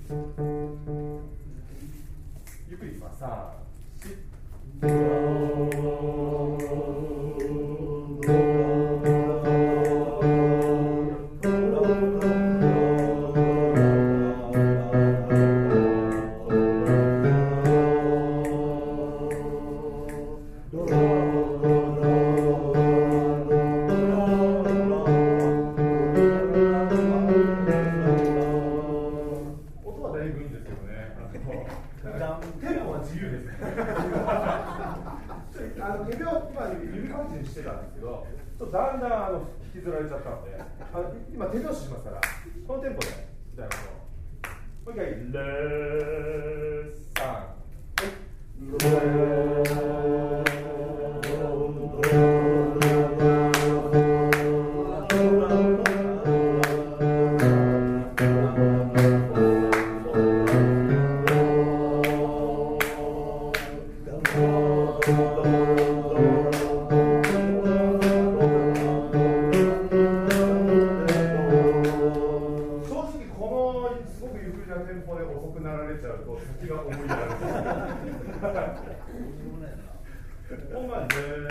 ゆっくりいきます。3、してたんですけど、ちょっとだんだん引きずられちゃったので、今手拍子しますから、このテンポで歌いましょう。もう一回、レーサン、先が重いなる。本番で